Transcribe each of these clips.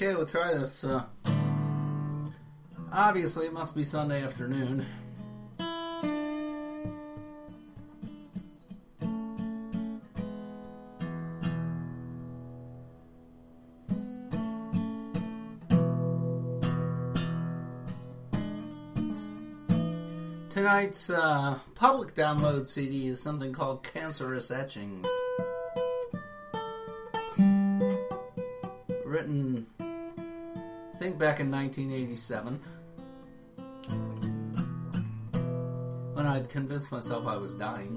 Okay, we'll try this. Obviously, it must be Sunday afternoon. Tonight's public download CD is something called Cancerous Etchings. Written, I think, back in 1987. When I'd convinced myself I was dying.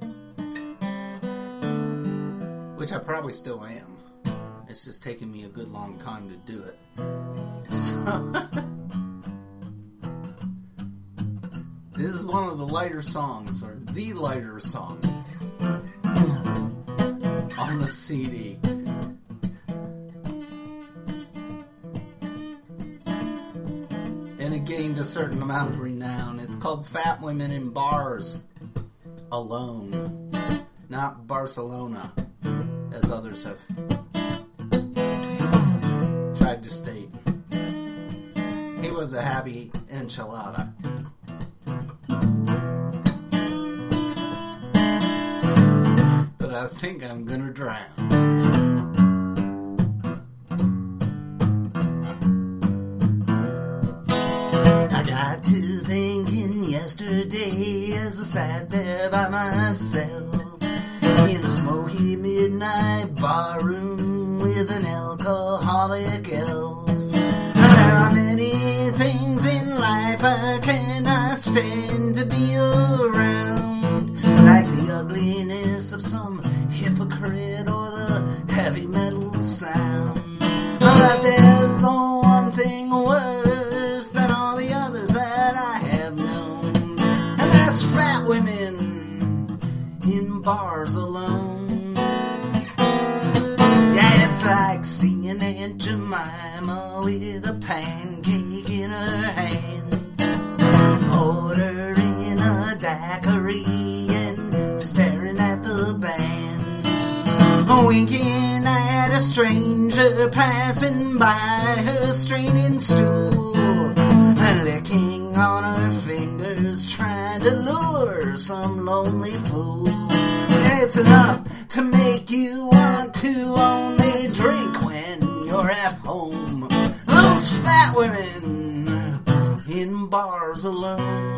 Which I probably still am. It's just taking me a good long time to do it. So... This is one of the lighter songs, or the lighter song on the CD. And it gained a certain amount of renown. It's called Fat Women in Bars Alone, not Barcelona, as others have tried to state. He was a happy enchilada. I think I'm gonna drown. I got to thinking yesterday as I sat there by myself in a smoky midnight bar room with an alcoholic elf. There are many things in life I cannot stand to be around, like the ugliness of some hypocrite or the heavy metal sound. But there's one thing worse than all the others that I have known, and that's fat women in bars alone. Yeah, it's like seeing Aunt Jemima with a pancake in her hand, ordering a daiquiri and staring at the band, winking at a stranger passing by her straining stool, and licking on her fingers trying to lure some lonely fool. It's enough to make you want to only drink when you're at home. Those fat women in bars alone.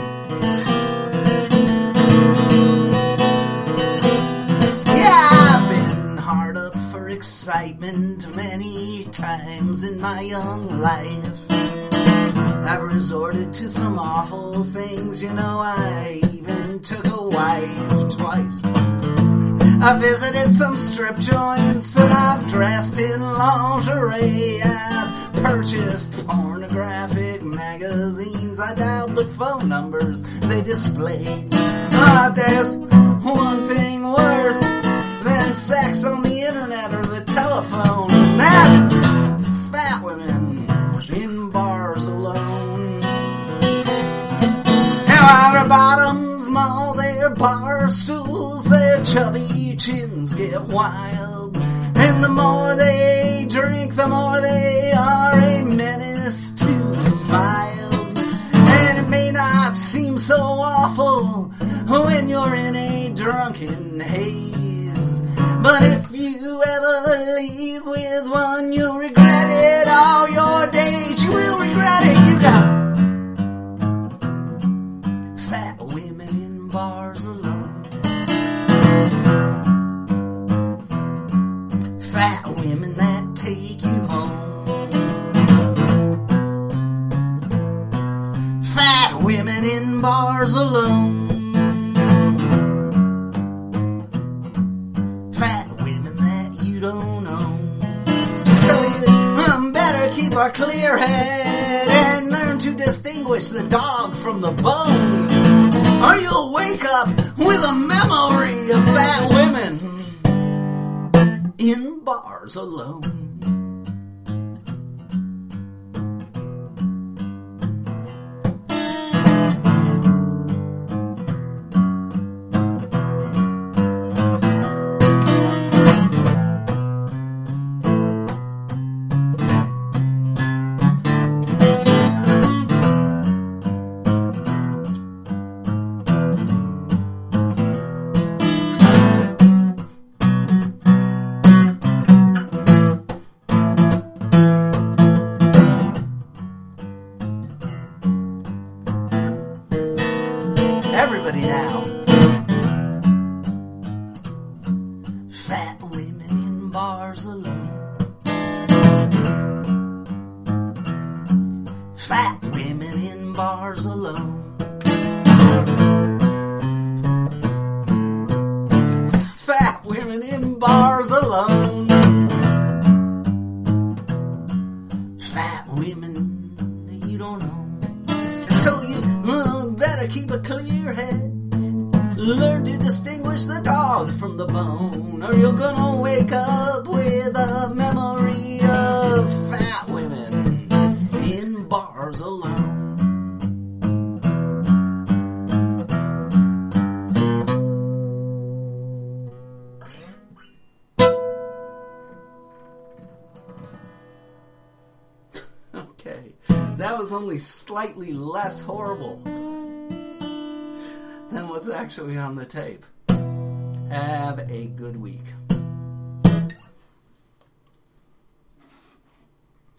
Excitement many times in my young life. I've resorted to some awful things, you know, I even took a wife twice. I visited some strip joints and I've dressed in lingerie. I've purchased pornographic magazines. I dialed the phone numbers they displayed. But there's one thing worse than sex on the internet or the telephone, and that's fat women in bars alone. Their outer bottoms maul their bar stools, their chubby chins get wild, and the more they drink, the more they are a menace to the mild. And it may not seem so awful when you're in a drunken haze, but if you ever leave with one, you'll regret it all your days. You will regret it. You got fat women in bars alone. Fat women that take you home. Fat women in bars alone. Keep a clear head and learn to distinguish the dog from the bone, or you'll wake up with a memory of fat women in bars alone. Okay, that was only slightly less horrible than what's actually on the tape. Have a good week.